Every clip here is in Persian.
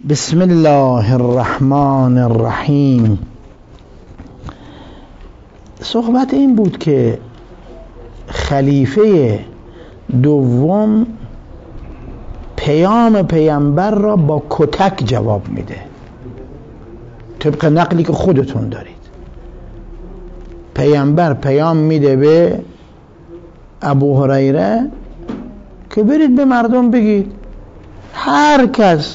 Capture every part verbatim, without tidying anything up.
بسم الله الرحمن الرحیم. صحبت این بود که خلیفه دوم پیام پیامبر را با کتک جواب میده، طبق نقلی که خودتون دارید. پیامبر پیام میده به ابو هریره که برید به مردم بگید هر کس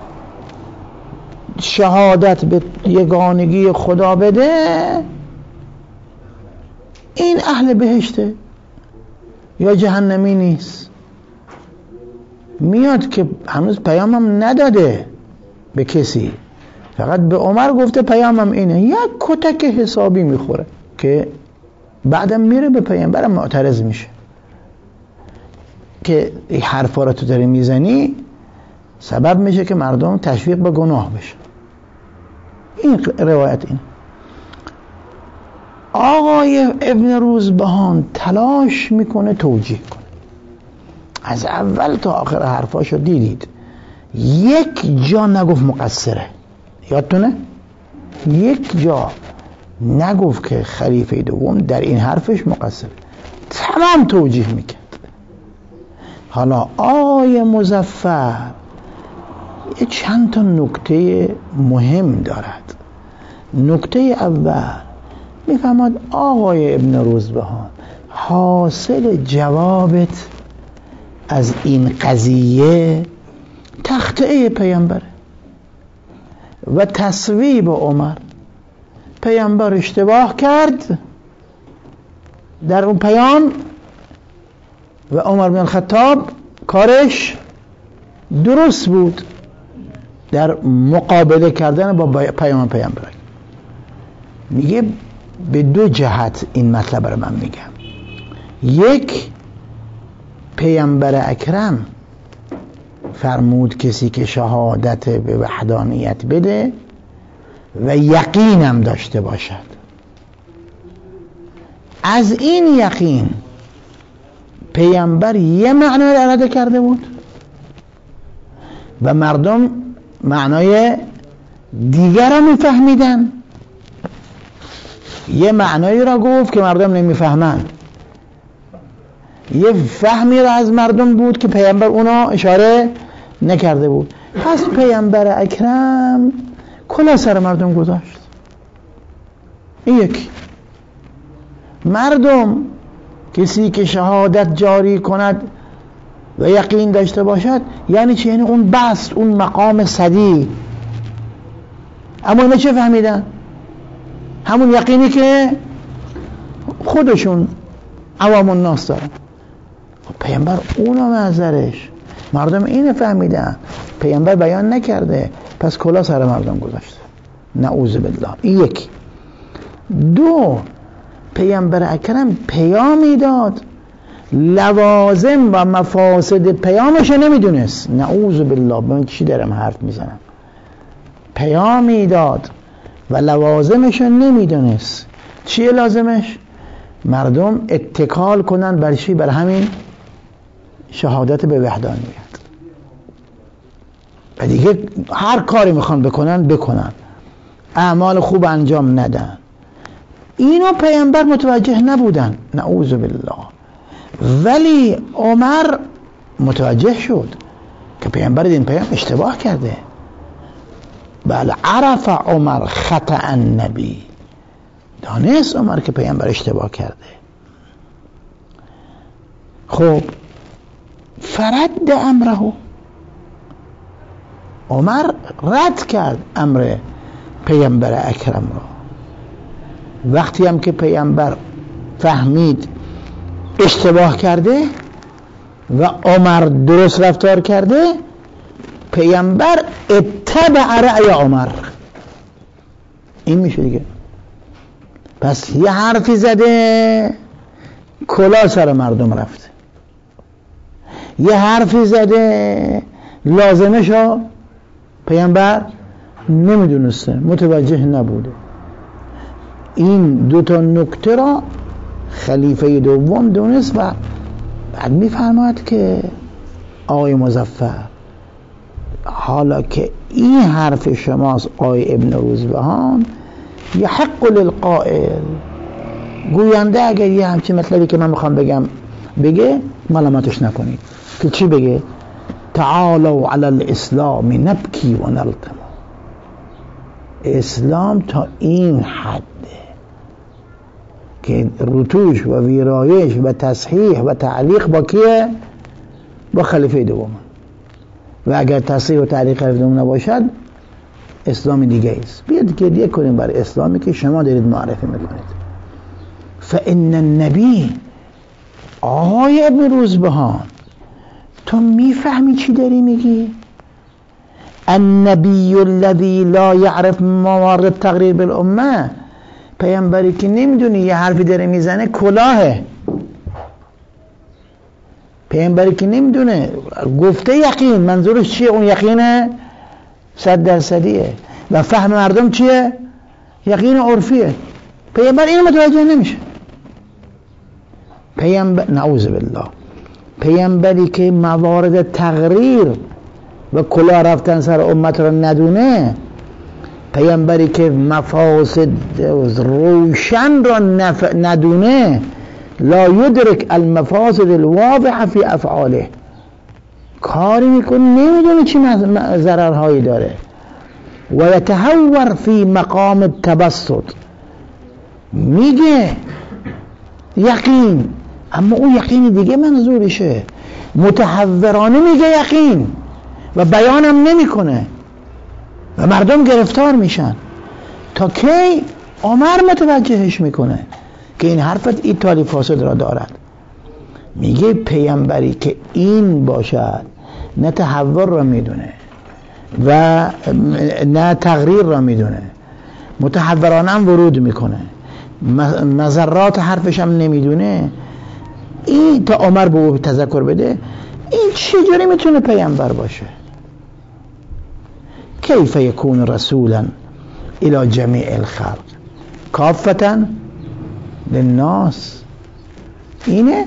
شهادت به یگانگی خدا بده این اهل بهشته یا جهنمی نیست. میاد که هنوز پیامم نداده به کسی، فقط به عمر گفته پیامم اینه، یک کتک حسابی میخوره که بعدم میره به پیامبرم معترض میشه که این حرفا رو تو داری میزنی سبب میشه که مردم تشویق به گناه بشه. این روایت این آقای ابن روزبهان تلاش میکنه توجیه کنه، از اول تا آخر حرفاشو دیدید، یک جا نگفت مقصره، یادتونه؟ یک جا نگفت که خلیفه دوم در این حرفش مقصره، تمام توجیه میکرد. حالا آقای مظفر یه چند تا نکته مهم دارد. نکته اول میفهمد آقای ابن روزبهان حاصل جوابت از این قضیه تخطئه پیامبره و تصویب عمر. پیامبر اشتباه کرد در اون پیام و عمر بن الخطاب کارش درست بود در مقابله کردن با پیام پیامبر. میگه به دو جهت این مطلب رو من میگم. یک، پیامبر اکرم فرمود کسی که شهادت به وحدانیت بده و یقینم داشته باشد. از این یقین پیامبر یه معنی رو اراده کرده بود و مردم معنای دیگر رو میفهمیدن. یه معنایی را گفت که مردم نمیفهمن، یه فهمی را از مردم بود که پیامبر اونا اشاره نکرده بود. پس پیامبر اکرم کلا سر مردم گذاشت. این یکی. مردم کسی که شهادت جاری کند و یقین داشته باشد یعنی چی؟ یعنی اون بست، اون مقام صدی. اما اینا چه فهمیدن؟ همون یقینی که خودشون عوام الناس دارن. پیامبر اونا منظرش، مردم اینو فهمیدن، پیامبر بیان نکرده، پس کلا سر مردم گذاشته. نعوذ بالله. این یکی. دو، پیامبر اکرم پیامی داد، لوازم و مفاسد پیامش نمیدونست. نعوذ بالله. من چی دارم حرف میزنم؟ پیامی داد و لوازمش نمیدونست. چیه لازمش؟ مردم اتکال کنن بر چی؟ بر همین شهادت به وحدانیت و دیگه هر کاری میخوان بکنن بکنن، اعمال خوب انجام ندن. اینو پیامبر متوجه نبودن، نعوذ بالله. ولی عمر متوجه شد که پیامبر این پیام اشتباه کرده. بله، عرف عمر خطأ النبی، دانست عمر که پیامبر اشتباه کرده. خب فرد امره، عمر رد کرد امر پیامبر اکرم را. وقتی هم که پیامبر فهمید اشتباه کرده و عمر درست رفتار کرده، پیامبر اتبع رأی عمر. این میشه دیگه. پس یه حرفی زده کلا سر مردم رفته، یه حرفی زده لازمشو پیامبر نمیدونسته، متوجه نبوده. این دو تا نکته را خلیفه دوم دونست و بعد میفرماید که آقای مظفر حالا که این حرف شماست آقای ابن روزبهان، یحق للقائل، گوینده اگر یه همچین مطلبی که من میخوام بگم بگه ملامتش نکنید. که چی بگه؟ تعالوا علی الاسلام نبکی و نلطم. اسلام تا این حده که رتوش و ویرایش و تصحیح و تعلیق با کیه؟ با خلیفه دوم. و اگر تصحیح و تعلیق خلیفه دوم نباشد اسلام دیگه است. بیاد گریه کنیم بر اسلامی که شما دارید معرفی میکنید. فان النبی، آقای ابن روزبهان تو میفهمی چی داری میگی؟ النبی الذی لا یعرف موارد تغییر بالامه، پیامبری که نمیدونی یه حرفی داره میزنه کلاهه، پیامبری که نمیدونه گفته یقین منظورش چیه؟ اون یقینه صد درصدیه و فهم مردم چیه؟ یقین عرفیه. پیامبر اینو متوجه نمیشه. پیامبر نعوذ بالله، پیامبری که موارد تغییر و کلاه رفتن سر امت را ندونه، پیامبری که مفاسد روشن را ندونه، لا یدرک المفاسد الواضحه فی افعاله، کاری میکنه نمیدونه چی ضررهایی داره. و یتهور فی مقام التبسط، میگه یقین اما اون یقینی دیگه منظورشه، متحورانه میگه یقین و بیانم نمیکنه و مردم گرفتار میشن. تا کی؟ عمر متوجهش میکنه که این حرفت ایتالی فاسد را دارد. میگه پیامبری که این باشد نه تحور را میدونه و نه تغییر را میدونه، متحورانه هم ورود میکنه، مضرات حرفش هم نمیدونه، این تا عمر به او تذکر بده، این چجوری میتونه پیامبر باشه؟ کیف یکون رسولا الى جمیع الخلق کافتا للناس، اینه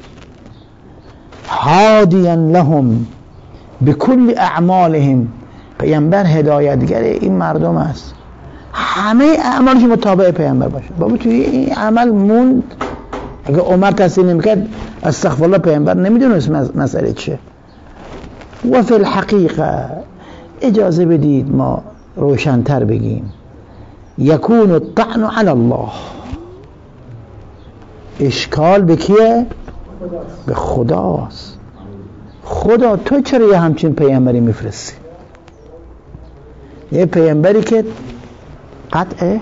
هادیا لهم بكل اعمالهم، پیامبر هدایتگر این مردم است، همه اعمالش مطابق پیامبر باشه. بابا توی این عمل موند، اگه عمر تحصیل نمیکرد استغفرالله پیامبر نمیدونست مسئله چیه. و فی الحقیقه اجازه بدید ما روشن‌تر بگیم، یکون الطعن علی الله، اشکال به کیه؟ به خداست. خدا تو چرا یه همچین پیامبری میفرستی؟ یه پیامبری که قطعه،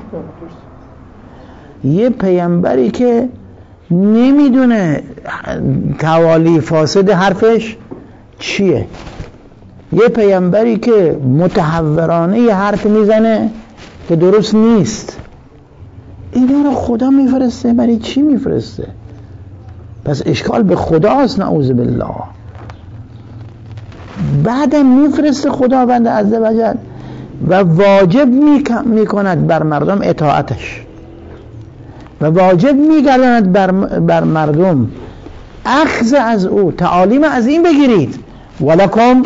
یه پیامبری که نمیدونه توالی فاسد حرفش چیه، یه پیامبری که متحورانه یه حرف میزنه که درست نیست، اینا رو خدا میفرسته. برای چی میفرسته؟ پس اشکال به خداست، نعوذ بالله. بعدم میفرسته خداوند عزوجل و واجب میکند بر مردم اطاعتش و واجب میگرداند بر, بر مردم اخذ از او، تعالیم از این بگیرید. ولکم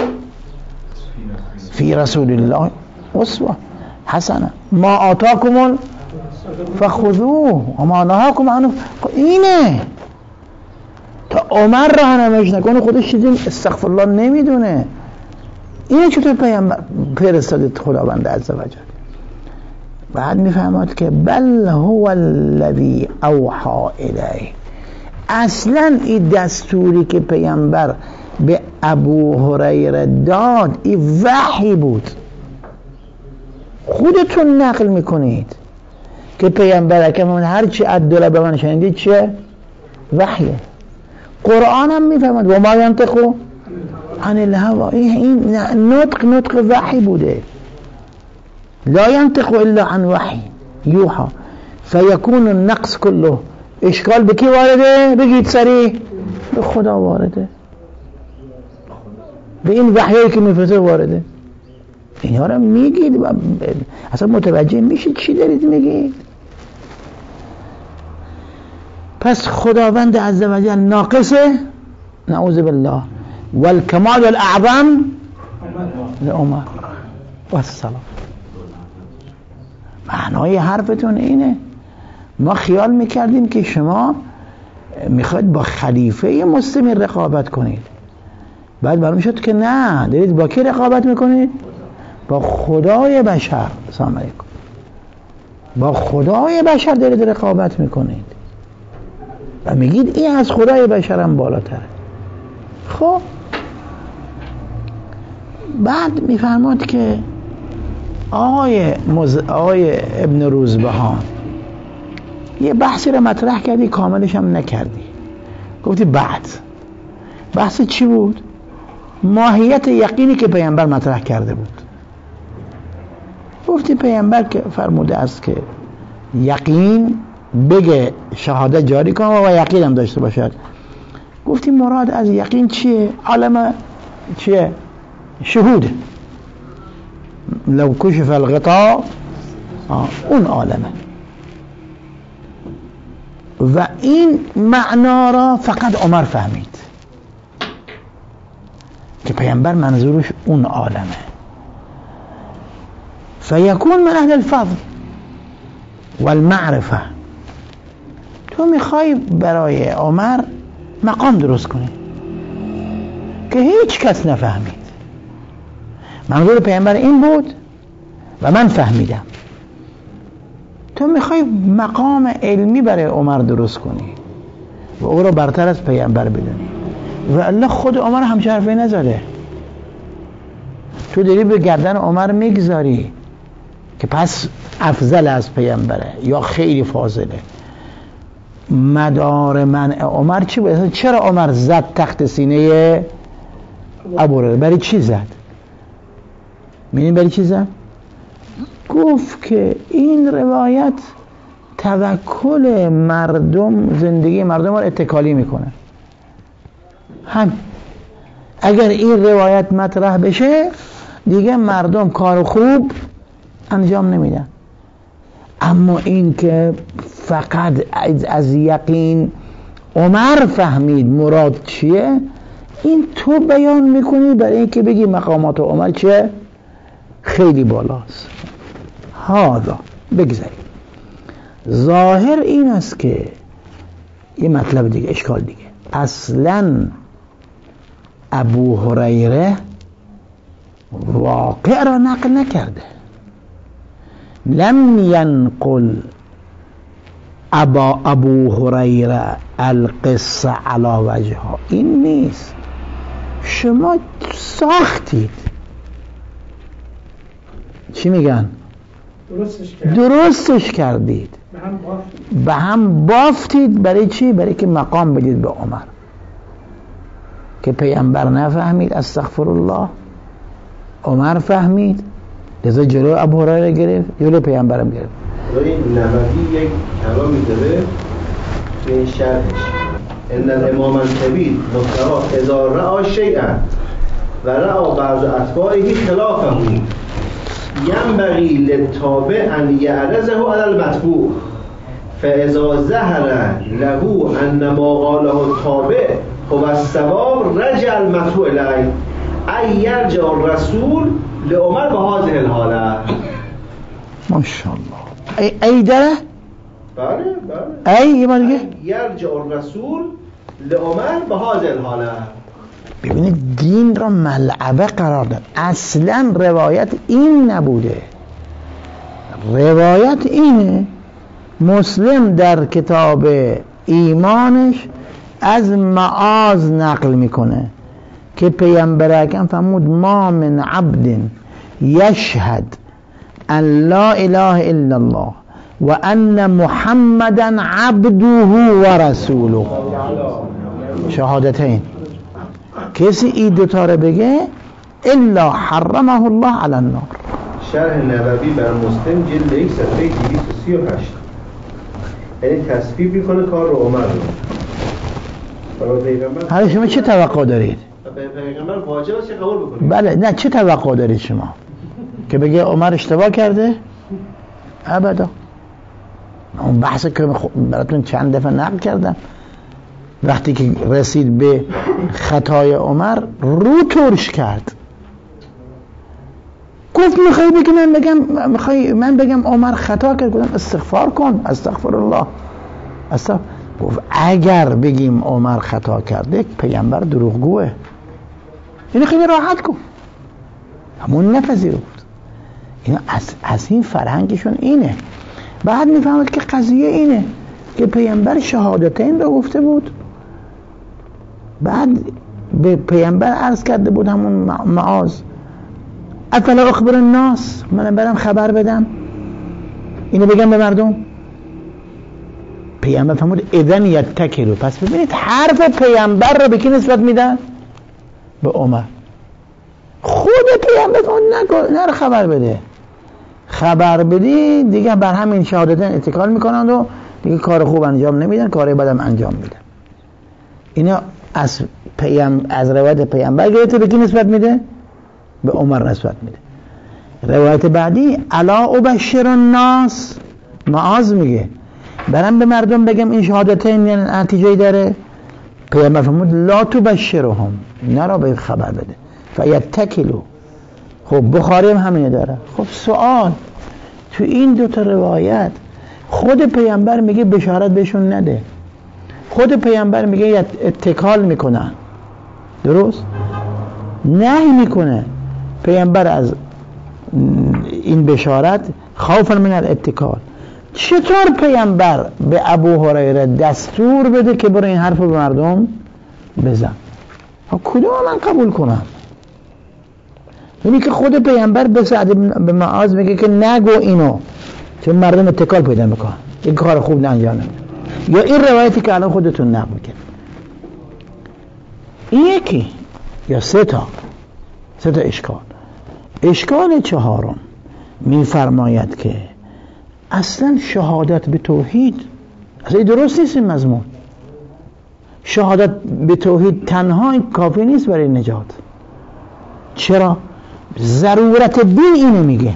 فی رسول الله اسوه حسنه ما آتاکم فخذوه و ما نهاکم عنه. اینه تا عمر راهنماییش نکنه خودش چیزی استغفرالله نمیدونه. اینه چطور پیامبر فرستاد خداوند عزوجل. بعد میفهمد که بل هو الذی اوحی الیه، اصلا این دستوری که پیامبر به ابو هریره داد این وحی بود. خودتون نقل میکنید که پیامبر اکرم هر چی عدل به من شنیدید چیه؟ وحیه. قرآن هم میفهمد و ما ینطق عن الهوی، این نطق نطق وحی بوده. لا ینطق الا عن وحی یوحى فیکون النقص كله. اشکال به کی وارده؟ بگید سریع. به خدا وارده، به این وحیی که میفرسته وارده. اینها رو میگید و اصلا متوجه میشید چی دارید میگید. پس خداوند عزوجل ناقصه، نعوذ بالله، والکمال الاعظم لعمر. و السلام. معنای حرفتون اینه. ما خیال میکردیم که شما میخواید با خلیفه مسلمین رقابت کنید، بعد معلوم شد که نه، دارید با کی رقابت میکنید؟ با خدای بشر. سلام علیکم. با خدای بشر دارید رقابت میکنید و میگید این از خدای بشر هم بالاتره. خب بعد میفرماد که آقای, مز... آقای ابن روزبهان یه بحثی رو مطرح کردی، کاملش هم نکردی. گفتی بعد بحث چی بود؟ ماهیت یقینی که پیامبر مطرح کرده بود. گفتی پیامبر که فرموده است که یقین بگه شهادت جاری کنه و یقین هم داشته باشد. گفتی مراد از یقین چیه؟ عالم چیه؟ شهود. لو کشف الغطاء، اون عالمه. و این معنا را فقط عمر فهمید که پیامبر منظورش اون عالمه. فیکون من اهل الفضل والمعرفه. تو میخوای برای عمر مقام درست کنی که هیچ کس نفهمید. منظور پیامبر این بود و من فهمیدم. تو میخوای مقام علمی برای عمر درست کنی و او رو برتر از پیامبر بدونی و الله خود عمر همچه حرفی نزده. تو داری به گردن عمر میگذاری که پس افضل از پیامبره یا خیلی فاضله. مدار منع عمر چی بود؟ چرا عمر زد تخت سینه ابو هریره؟ برای چی زد؟ می‌دونی برای چی زد؟ گفت که این روایت توکل مردم، زندگی مردم رو اتکالی میکنه. هم اگر این روایت مطرح بشه دیگه مردم کار خوب انجام نمیدن. اما این که فقط از یقین عمر فهمید مراد چیه، این تو بیان میکنی برای اینکه بگی مقامات عمر چیه؟ خیلی بالاست. هذا بگذاریم. ظاهر این است که یه مطلب دیگه، اشکال دیگه، اصلا ابو هریره واقع را نقل نکرده. لم ینقل ابا ابو هریره القصه علی وجهها. این نیست، شما ساختید. چی میگن؟ درستش کردید. درستش کردید. به هم بافتید. به هم بافتید. برای چی؟ برای که مقام بدید به عمر که پیامبر نفهمید. استغفر الله. عمر فهمید، لذا جلو ابو هریره گرفت، جلو پیامبرم گرفت. این نمدی یک کلامی داره به این شرحش: ان الامام الکبیر مطلقا اذا رأى شیئا و رأى بعض اتباعه خلافه ينبغي للتابع ان يعرضه على المتبوع فاذا ظهر له ان ما قاله التابع هو الصواب رجع المتبوع الیه ای یرجع الرسول لعمر بهذه الحاله. ماشاءالله. ای ای داره؟ بله بله. ای یه بار دیگه. یرجع الرسول لعمر بهذه الحاله. ببینید دین را ملعبه قرار داد. اصلا روایت این نبوده. روایت اینه. مسلم در کتاب ایمانش از معاذ نقل میکنه که پیامبر اکرم فرمود ما من عبد یشهد ان لا اله الا الله و ان محمدا عبده و رسوله، شهادتین، کسی این دوتا رو بگه الا حرمه الله علی النار. شرح نووی بر مسلم جلد یک صفحه دویست و سی و هشت. یعنی تصفیه میکنه کار رو عمر رو. حالا شما چه توقع دارید؟ پیغمبر واجب است قبول بکنید. بله، نه چه توقع دارید شما؟ که بگه عمر اشتباه کرده؟ ابدا. اون بحث که براتون چند دفعه نقل کردم، وقتی که رسید به خطای عمر رو ترش کرد، گفت میخوای بگی من بگم میخوای من بگم عمر خطا کرد؟ گفتم استغفار کن، استغفر الله استغفر. گفت اگر بگیم عمر خطا کرده پیامبر دروغگوه. اینو خیلی راحت گفت، همون نپذیرفت. اینا از, از این فرهنگشون اینه. بعد میفهمد که قضیه اینه که پیامبر شهادتین رو گفته بود، بعد به پیامبر عرض کرده بود همون معاذ افلا اخبر الناس، من برم خبر بدم اینو بگم به مردم. پیامبر فرمود اذن یتکلوا. پس ببینید حرف پیامبر رو به کی نسبت میدن؟ به عمر. خود پیامبر فرمود نره خبر بده، خبر بدی دیگه بر همین شهادتین اتکال میکنند و دیگه کار خوب انجام نمیدن، کار بدم انجام میدن. اینا از پیام از روایت پیامبر گرفته به کی نسبت میده؟ به عمر نسبت میده. روایت بعدی الا ابشر الناس، معاذ میگه برم به مردم بگم این شهادتین یعنی نتیجه داره؟ پیامبر فرمود لا تبشرهم، نرا به خبر بده فیتکلوا. خب بخاری هم همینه داره. خب سوال تو این دو تا روایت خود پیامبر میگه بشارت بهشون نده، خود پیامبر میگه اتکال میکنن، درست؟ نهی میکنه پیامبر از این بشارت خوفا من الاتکال. چطور پیامبر به ابو هریره دستور بده که برو این حرف به مردم بزن؟ کدوم من قبول کنم؟ یعنی که خود پیامبر به سعد به معاذ میگه که نگو اینو، چون مردم اتکال پیدا میکنن، این کار خوب انجام نمیدن. یا این روایتی که الان خودتون نقل میکنید، این یکی یا سه تا سه تا اشکال. اشکال چهارم میفرماید که اصلا شهادت به توحید اصلا درست نیست. این مضمون شهادت به توحید تنها کافی نیست برای نجات. چرا؟ ضرورت دین اینو میگه.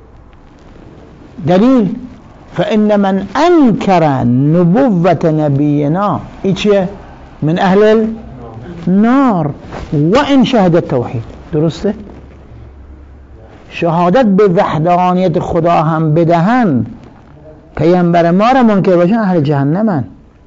دلیل فإن من انکر نبوت نبینا این چیه؟ من اهل النار و ان شهد التوحید. درسته؟ شهادت به وحدانیت خدا هم بدهن پیامبر ما را منکر باشن اهل جهنمن،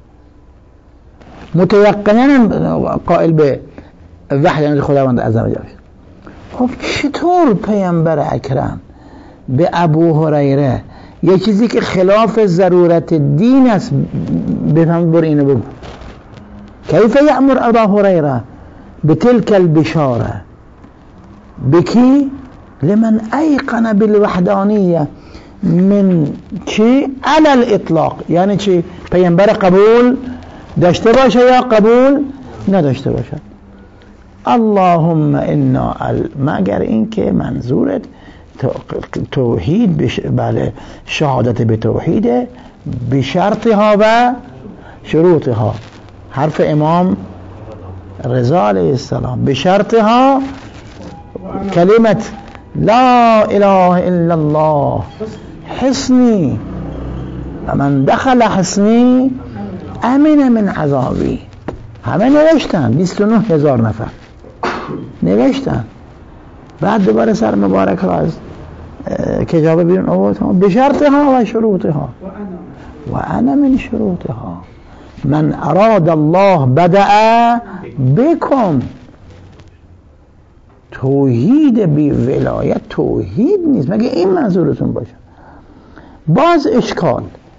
متيقنا قائل به وحدانیت خداوند عز و جل. خب چطور پیامبر اکرم به ابو هریره یه چیزی که خلاف ضرورت دین است بفهم بر اینو بگو؟ کیف یأمر ابا هریره بتلك البشاره بکی لمن ایقن بالوحدانیه من چی؟ علی الاطلاق. یعنی چی؟ پیامبر قبول داشته باشه یا قبول نداشته باشه؟ اللهم انا مگر این که منظورت توحید بش... بله شهادت به توحیده به شرطها و شروطها. حرف امام رضا علیه السلام به شرطها کلمت لا اله الا الله حسنی و من دخل حسنی امن من عذابی. همه نوشتن، بیست و نه هزار نفر نوشتن. بعد دوباره سر مبارک را از کجابه بیرون آورد به شرطها و شروطها و انا من شروطها. من اراد الله بدأ بکم. توحید بی ولایت توحید نیست، مگه این منظورتون باشه؟ باز اشکال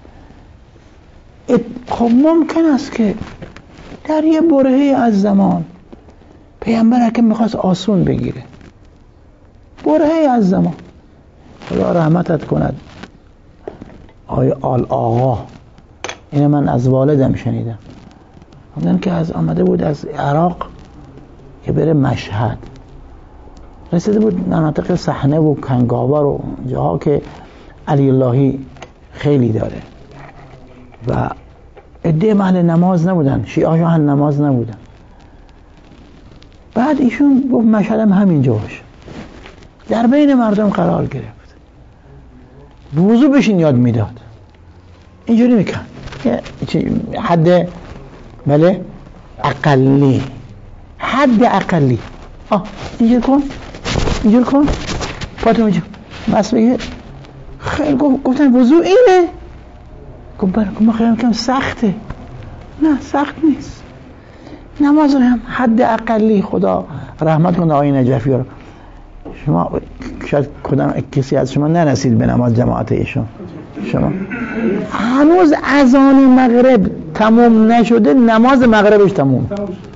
خب ممکن است که در یه برهه از زمان پیامبر که میخواست آسون بگیره، برهه از زمان، خدا رحمتت کند آیا آل آقا، اینه من از والدم شنیدم، همون که از آمده بود از عراق که بره مشهد، رسیده بود مناطق صحنه و کنگاور و جاها که علی اللهی خیلی داره و عده محل نماز نبودن، شیعه اهل نماز نبودن. بعد ایشون گفت مشهد هم همین جاش، در بین مردم قرار گرفت، وضو بشین یاد میداد، اینجوری میکن حد بله اقلی، حد اقلی آه اینجور کن اینجور کن پاتو اینجور بس بگه خیلی گفتن وضو اینه، گفت برای ما خیلی کم سخته. نه سخت نیست، نماز رو هم حد اقلی خدا رحمت کنه آقای نجفی رو. شما شاید کدام کسی از شما نرسید به نماز جماعت ایشون، شما هنوز اذان مغرب تموم نشده نماز مغربش تموم.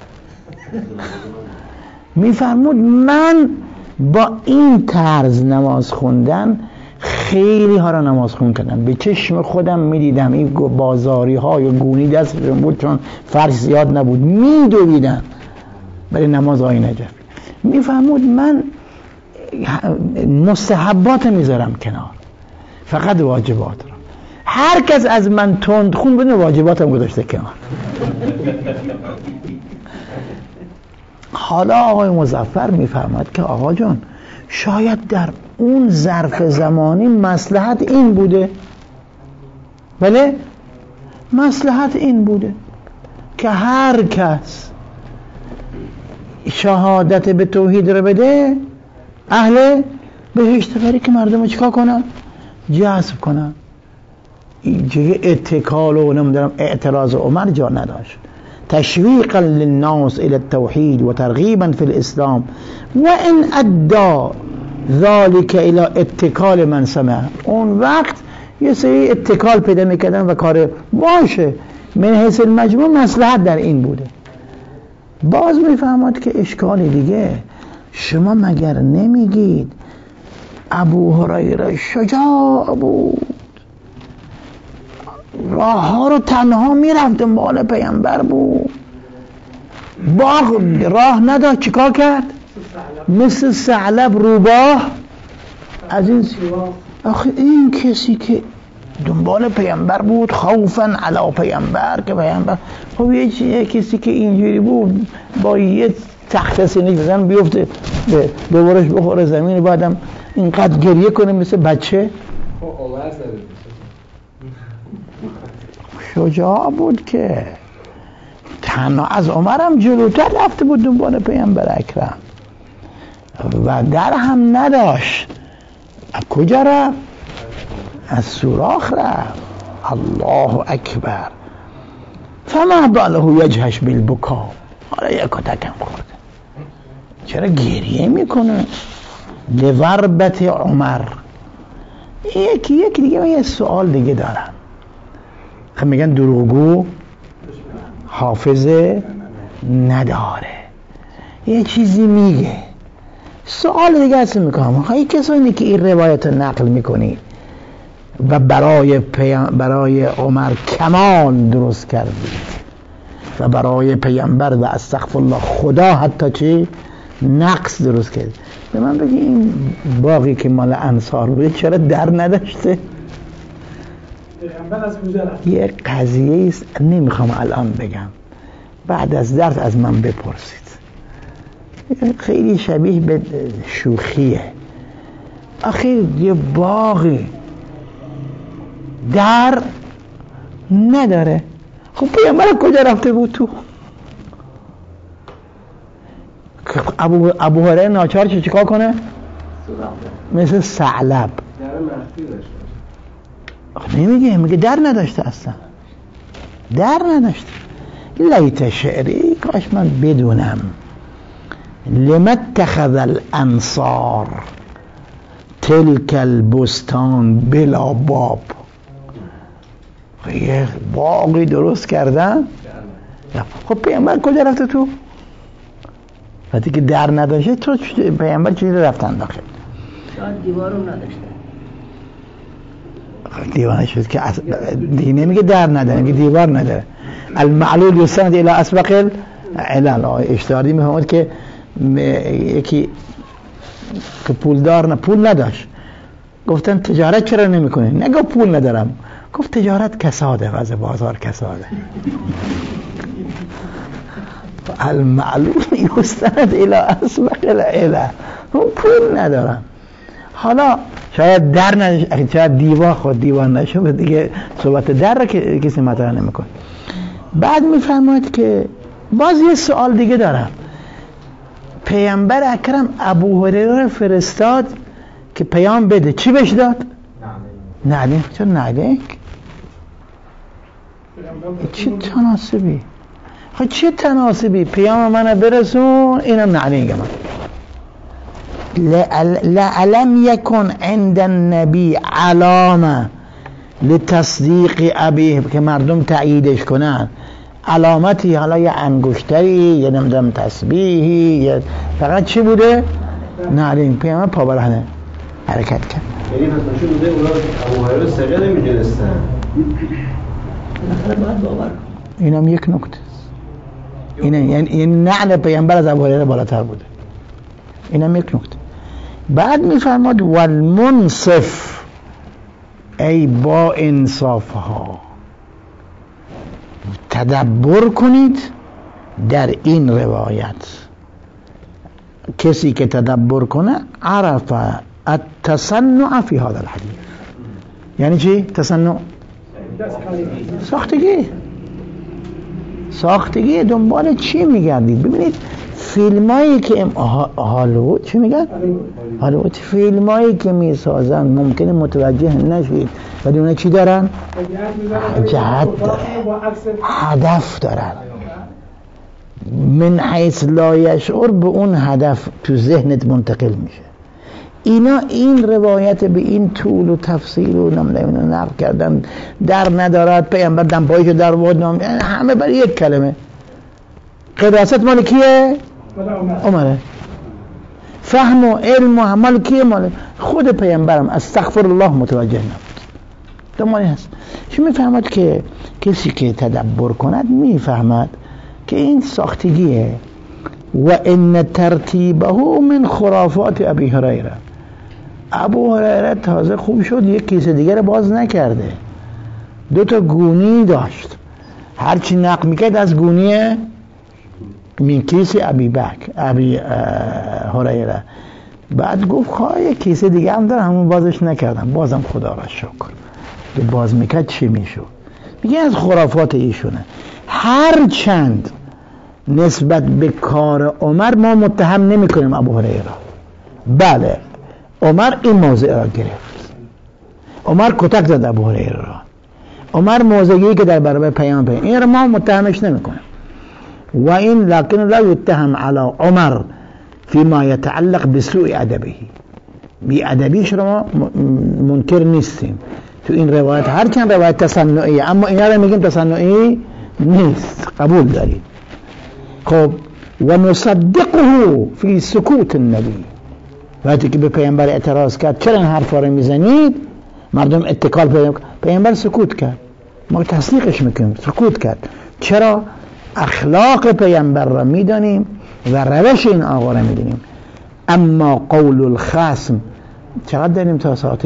میفرمود من با این طرز نماز خوندن خیلی ها را نماز خون کردم، به چشم خودم میدیدم این بازاری ها یا گونی دستشون بود چون فرش زیاد نبود میدویدن برای نماز آقای نجفی. میفرمود من مستحبات میذارم کنار، فقط واجبات رو. هر کس از من تند خون بدون واجباتم گذاشته کنار. حالا آقای مظفر میفرماد که آقا جان شاید در اون ظرف زمانی مصلحت این بوده، بله مصلحت این بوده که هر کس شهادت به توحید رو بده اهل بهشت، بری که مردم رو چیکار کنن؟ جذب کنن. اینجای اتکال و نمیدونم اعتراض عمر جا نداشت. تشویقا للناس الى التوحید و ترغیبا فی الاسلام و ان ادى ذلك الى اتکال من سمع، اون وقت یه سری اتکال پیدا میکردن و کار باشه. من حیث المجموع مصلحت در این بوده. باز میفهمد که اشکال دیگه، شما مگر نمیگید ابو هریره شجاع بود، راه ها رو تنها میرفت دنبال پیامبر بود، باغ راه نداشت چیکار کرد؟ مثل ثعلب روباه از این. آخه این کسی که دنبال پیامبر بود خوفا علی پیامبر که پیامبر، خب یه کسی که اینجوری بود با یه تخت سینی بزن بیفته دوبارش بخوره زمین، بعدم اینقدر گریه کنه مثل بچه. شجاع بود که تنها از عمرم جلوتر رفته بود دنبال پیامبر اکرم و در هم نداشت. از کجا رفت؟ از سوراخ رفت. الله اکبر. فما باله یجهش بالبکا، حالا یک کتکم خورده چرا گریه میکنه؟ لوربت عمر. یکی یکی دیگه. من یه سوال دیگه دارم. خب میگن دروغگو حافظه نداره، یه چیزی میگه. سوال دیگه هست میکنم، خواهی کسانی که این روایت رو نقل میکنی و برای برای عمر کمان درست کردی و برای پیامبر و استغفرالله خدا حتی چی نقص درست کردی، به من بگی این باقی که مال انصار بوده چرا در نداشته؟ یه قضیه است نمیخوام الان بگم، بعد از درس از من بپرسید. خیلی شبیه به شوخیه. آخه یه باقی در نداره، خب پیامبر کجا رفته بود تو؟ ابو ابو هریره ناچار چه چیکار کنه؟ مثل ثعلب در مخفی داشته. نمیگه، میگه در نداشته، اصلا در نداشته. لیت شعری، کاش من بدونم لما اتخذ الانصار تلك البستان بلا باب. یه باقی درست کردن، خب پیامبر کجا رفته تو؟ وقتی که در نداشته تو پیامبر چجوری رفتن داخل؟ شاید دیوارم نداشته. دیوار شد که دیگه نمیگه در نداره، میگه دیوار نداره. المعلول یستند الی اسبق العلل. اشتهاری میفهمد که یکی که پولدار نه پول نداشت، گفتن تجارت چرا نمیکنی؟ نگو پول ندارم، گفت تجارت کساده، وضع بازار کساده. المعلول یستند الی اسبق العلل. اون پول ندارم. حالا شاید در نشه، شاید دیوار خود دیوار نشه، دیگه صحبت در را که کسی مطرح نمیکنه. بعد میفرماید که باز یه سوال دیگه دارم. پیامبر اکرم ابو هریره فرستاد که پیام بده. چی بهش داد؟ نعلین. چرا نعلین؟ چه تناسبی؟ خب چه تناسبی؟ پیام منو برسون، اینم نعلین من. لعلم یکن عند النبی علامه لتصدیق ابیه که مردم تأییدش کنن، علامتی، حالا یه انگشتری، یه نمیدونم تسبیحی، یه فقط چی بوده؟ نعلین. پیامبر پا برهنه حرکت کرد. یعنی پس نشون بوده اونا ابو هریره رو ثقه نمیدونستن. اینم یک نکته. اینه یعنی نعل پیامبر از ابو هریره بالاتر بوده. اینم یک نکته. بعد میفرماد والمنصف، ای با انصاف ها تدبر کنید در این روایت. کسی که تدبر کنه عرف التصنع فی هذا الحدیث. یعنی چی؟ تصنع ساختگی. ساختگی دنبال چی میگردید؟ ببینید فیلمایی که هالیوود چی میگن؟ هالیوود فیلمایی که میسازن ممکنه متوجه نشید ولی اونا چی دارن؟ جهت دارن، هدف دارن. من حیث لا یشعر به اون هدف تو ذهنت منتقل میشه. اینا این روایت به این طول و تفصیل و نمیدونم نقل کردن در ندارد، پیامبر دنبایشو در ورد، همه برای یک کلمه. قداست مال کیه؟ عمره. فهم و علم و عمل کیه؟ مال خود پیامبرم استغفر الله متوجه نبود. دنبالی هست. شما میفهمد که کسی که تدبر کند میفهمد که این ساختگیه. و ان ترتیبه من خرافات ابی هریره. ابو هریره تازه خوب شد یک کیسه دیگر باز نکرده، دو تا گونی داشت، هرچی نقل میکرد از گونی من کیسه ابی بک ابی هریره. بعد گفت خواه یک کیسه دیگه هم داره، همون بازش نکردم، بازم خدا را شکر که باز میکرد چی میشد. میگه از خرافات ایشونه. هر چند نسبت به کار عمر ما متهم نمی کنیم ابو هریره، بله عمر این موضع را گرفت، عمر کتک زد ابو هریره را، عمر موضعی که در برابر پیام پیام این را ما متهمش نمی کنیم. و این لکن لا یتهم علی عمر فيما يتعلق بسوء ادبه، بی ادبیش رو ما منکر نیستیم تو این روایت، هرچند روایت تصنعی، اما اینا رو میگیم تصنعی نیست، قبول داریم. خب و نصدقه فی سکوت النبی، وقتی که به پیامبر اعتراض کرد چرا این حرفا رو میزنید، مردم اتکال پیدا، پیامبر سکوت کرد، ما تصدیقش میکنیم، سکوت کرد. چرا؟ اخلاق پیامبر را میدانیم و روش این آقا را میدونیم. اما قول الخصم، چقدر داریم تا ساعت؟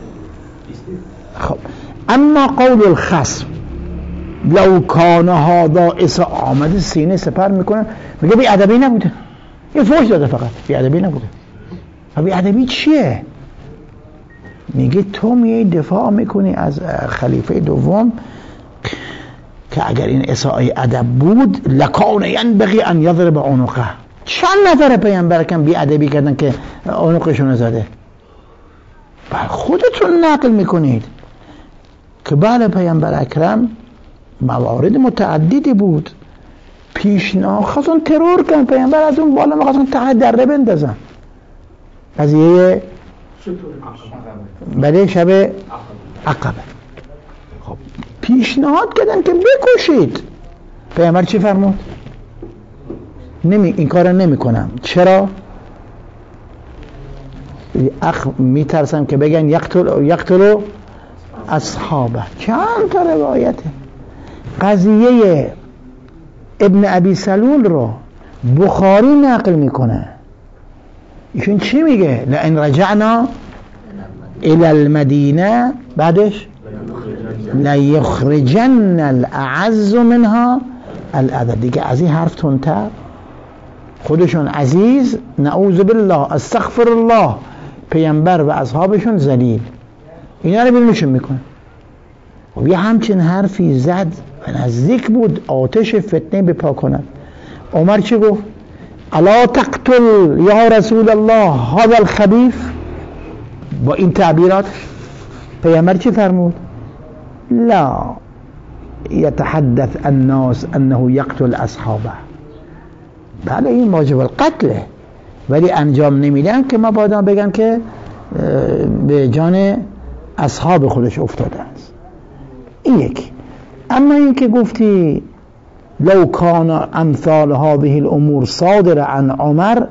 خب اما قول الخصم لو کان هذا اسا، آمده سینه سپر میکنه میگه بی ادبی نبوده، یه فوش داده فقط، بی ادبی نبوده. بی ادبی چیه؟ میگه تو میای دفاع میکنی از خلیفه دوم که اگر این اساءه ادب بود لکان ینبغی ان یضرب عنقه. چند نفر پیامبر کم بی ادبی کردن که عنقشون زده؟ بله خودتون نقل میکنید که بله پیامبر اکرم موارد متعددی بود، پیشنهاد خواستن ترور کن، پیامبر از اون بالا میخواستن ته دره بندازن. قضیه بله شب عقبه، خب پیشنهاد کردن که بکشید، پیامبر چی فرمود؟ نمی این کارو نمیکنم. چرا؟ اخ میترسم که بگن یقتل یقتلوا اصحابه. چند تا روایته. قضیه ابن ابی سلول رو بخاری نقل میکنه، ایشون چی میگه؟ لئن رجعنا الى المدینه، بعدش لیخرجن الاعز منها الاذل. دیگه از این حرف تندتر، خودشون عزیز، نعوذ بالله، استغفر الله، پیامبر و اصحابشون ذلیل. اینا رو بینشون میکنه. و یه همچین حرفی زد و نزدیک بود آتش فتنه بپا کند. عمر چی گفت؟ الا تقتل یا رسول الله هذا الخبیث، با این تعبیرات پیامبر چی فرمود؟ لا یتحدث الناس انه یقتل اصحابه. بله این واجب القتله، ولی انجام نمیدن که مبادا بگن که به جان اصحاب خودش افتاده است. این یکی. اما این که گفتی لو کان امثال هذه الامور صادر عن عمر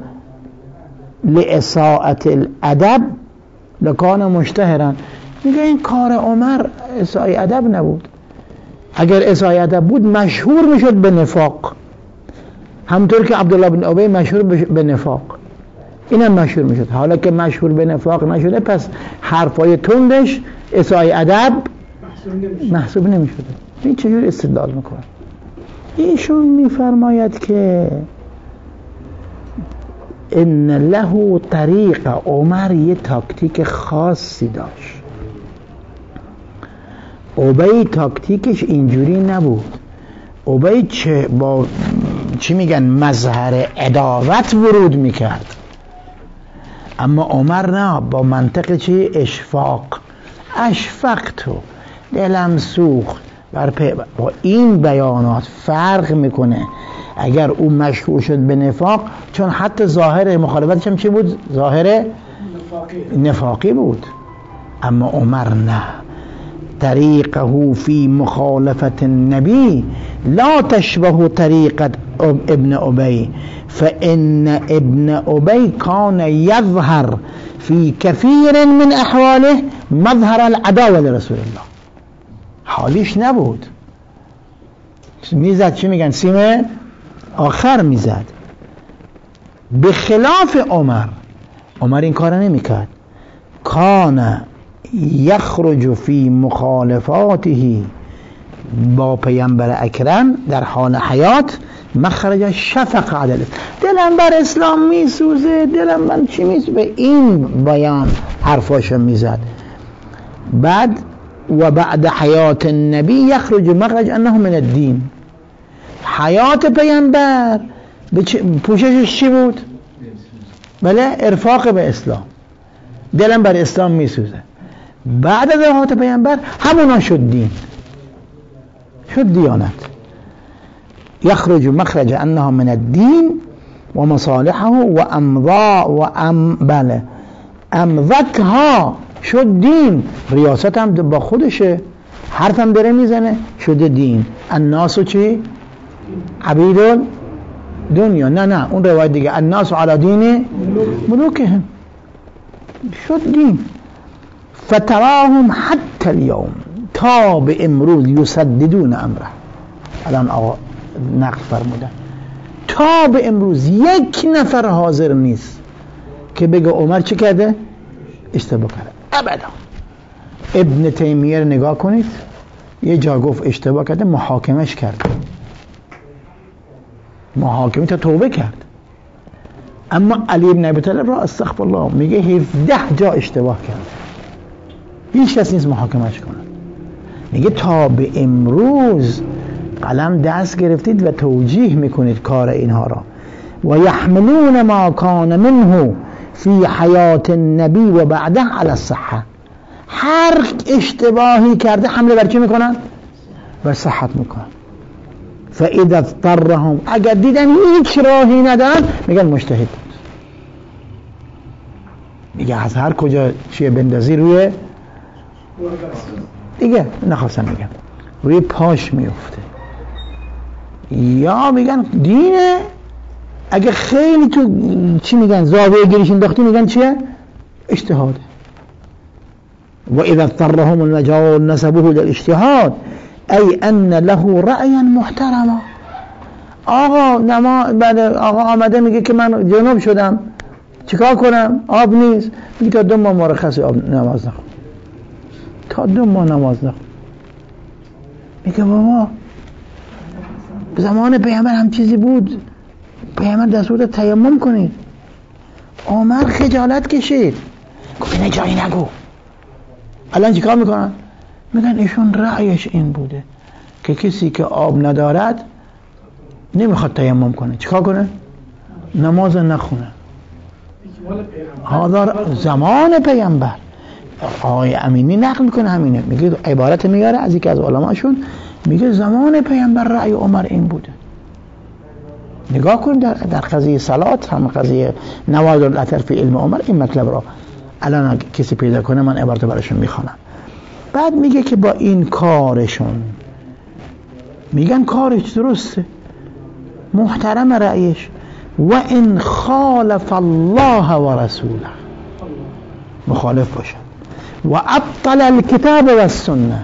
لاساءة الادب لکان مشتهرا، میگه این کار عمر اساءة ادب نبود. اگر اساءة ادب بود مشهور میشد به نفاق، همونطور که عبدالله بن ابی مشهور به نفاق، اینم مشهور میشد. حالا که مشهور به نفاق نشده، پس حرفای تندش اساءة ادب محسوب نمیشده. این چجور استدلال میکنه؟ ایشون میفرماید که ان له طریق، عمر یه تاکتیک خاصی داشت. ابی تاکتیکش اینجوری نبود. ابی چه با چی میگن مظهر عداوت ورود میکرد، اما عمر نه، با منطق چی؟ اشفاق. اشفقتو، دلم سوخت. با این بیانات فرق میکنه. اگر او مشهور شد به نفاق، چون حتی ظاهر مخالفتش هم چی بود؟ ظاهر نفاقی, نفاقی بود. اما عمر نه، طریقه فی مخالفت النبی لا تشبه طریقت ابن ابی فان ابن ابی کان یظهر فی کثیر من احواله مظهر العداوه لرسول الله. حالیش نبود، میزد چی میگن؟ سیم آخر میزد. به خلاف عمر، عمر این کار نمیکرد. کان یخرج فی مخالفاته با پیامبر اکرم در حال حیات مخرج شفق عدل. دلم بر اسلام میسوزه، دلم من چی میسوزه، به این بیان حرفاشو میزد. بعد و بعد حیات النبی یخرج مخرج انه من الدین. حیات پیامبر پوششش چی بود؟ بله، ارفاق به اسلام، دلم بر اسلام میسوزه. بعد از وفات پیامبر همونا شد دین، شد دیانت. یخرج مخرج انها من الدین و مصالحه و امضا و ام بله امضتها، شد دین. ریاست هم با خودشه، حرف هم داره میزنه، شده دین. الناسو چی؟ عبید دنیا. نه نه اون روایت دیگه، الناس علی دین ملوکهم، شد دین. فتراهم حتی اليوم، تا به امروز، یسددون امره. الان آقا نقل فرمودن تا به امروز یک نفر حاضر نیست که بگه عمر چه کرده؟ اشتباه کرده. ابدا. ابن تیمیه رو نگاه کنید، یه جا گفت اشتباه کرده، محاکمش کرد، محاکمه تا توبه کرد. اما علی ابن ابی طالب را استغفر الله میگه هفده جا اشتباه کرد، هیچ کس نیست محاکمش کنه. میگه تا به امروز قلم دست گرفتید و توجیه میکنید کار اینها را. و یحملون ما کان منه فی حیات النبی و بعده علی الصحه. هر اشتباهی کرده حمله بر چی میکنن؟ بر صحت میکنن. فاذا اضطرهم، اگر دیدن هیچ راهی ندارن میگن مجتهد بود. میگه از هر کجا چیه بندازی روی دیگه نخواستم میگم روی پاش میفته. یا میگن دینه، اگه خیلی تو چی میگن زاویه گیریش انداختی میگن چیه؟ اجتهاده. و اذا اضطرهم المجال نسبوه للاجتهاد ای ان له رأیا محترما. آقا نما بعد آقا آمده میگه که من جنوب شدم، چیکار کنم؟ آب نیست. میگه تا دو ماه مرخص آب نماز نخون، تا دو ماه نماز نخون. میگه بابا زمان پیامبر هم چیزی بود، پیامبر دستور داد تیمم کنید. عمر خجالت کشید، گفت اینه جایی نگو. الان چیکار میکنن؟ میگن ایشون رأیش این بوده که کسی که آب ندارد نمیخواد تیمم کنه، چیکار کنه؟ نماز نخونه. حاضر زمان پیامبر آقای امینی نقل میکنه همینه، میگه عبارت میاره از یکی از علماشون، میگه زمان پیامبر رأی عمر این بوده. نگاه کن در در قضیه صلات هم قضیه نوادر الاثر فی علم عمر این مطلب را الان کسی پیدا کنه من عبارت براشون میخوانم. بعد میگه که با این کارشون میگن کارش درسته، محترم رأیش، و ان خالف الله و رسوله، مخالف باشه، و ابطل الكتاب و السنه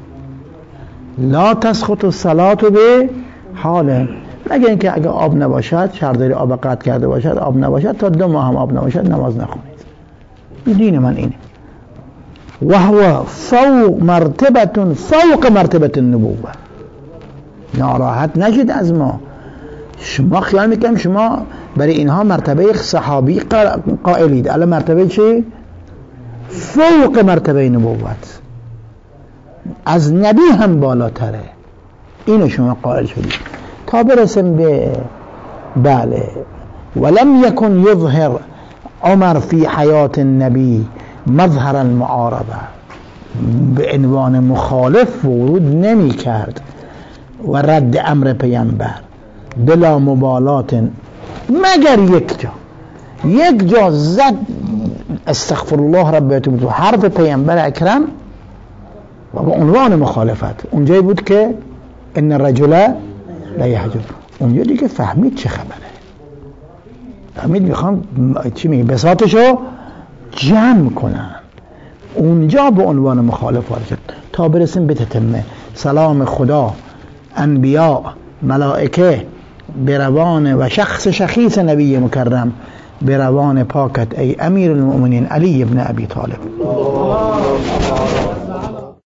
لا تسقط الصلاة به حاله، مگه اینکه اگه آب نباشد، شهرداری آب قطع کرده باشد، آب نباشد، تا دو ماه هم آب نباشد نماز نخونید. دین من اینه. و هو فوق مرتبه فوق مرتبه النبوه. ناراحت نشید از ما. شما خیال میکنم شما برای اینها مرتبه صحابی قائلید، الان مرتبه چی؟ فوق مرتبه نبوت، از نبی هم بالاتره. اینو شما قائل شدید تا برسیم به بله ولم یکن یظهر عمر فی حیات النبی مظهر المعارضه، به عنوان مخالف ورود نمی کرد و رد امر پیامبر بلا مبالات، مگر یک جا یک جا زد استغفر الله ربیتم تو حرف پیامبر اکرم و به عنوان مخالفت. اونجایی بود که ان الرجل لا یحجب، اونجا دیگه فهمید چه خبره، فهمید میخوان چی میگه بساطشو جمع کنن، اونجا به عنوان مخالف وارد شد. تا برسیم به تتمه سلام خدا، انبیاء، ملائکه به روان و شخص شخیص نبی مکرم به روان پاکت ای امیر المؤمنین علی ابن ابی طالب.